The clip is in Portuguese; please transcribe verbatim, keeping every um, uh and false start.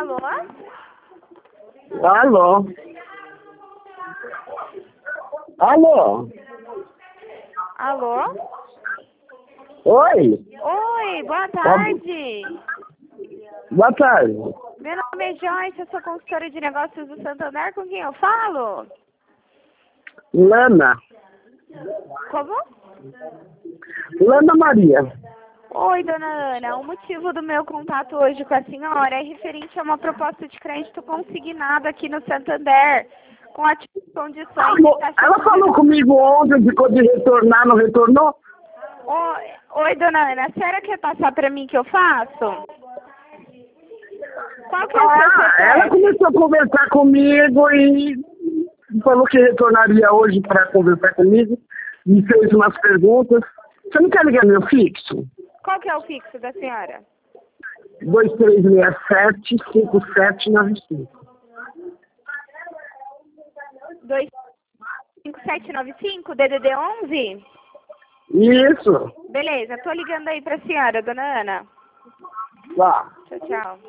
Alô? Alô? Alô? Alô? Oi? Oi, boa tarde. Boa tarde. Meu nome é Joyce, eu sou consultora de negócios do Santander. Com quem eu falo? Lana. Como? Lana Maria. Oi, dona Ana. O motivo do meu contato hoje com a senhora é referente a uma proposta de crédito consignada aqui no Santander, com as condições de taxa Ela de falou juros. comigo ontem, ficou de retornar, não retornou? Oi, oi, dona Ana. A senhora quer passar para mim que eu faço? Qual que é o seu Ah, ela C P F? começou a conversar comigo e falou que retornaria hoje para conversar comigo. Me fez umas perguntas. Você não quer ligar meu fixo? Qual que é o fixo da senhora? dois três seis sete, cinco sete nove cinco. dois cinco sete nove cinco, D D D onze? Isso. Beleza, tô ligando aí pra senhora, dona Ana. Tá. Tchau, tchau.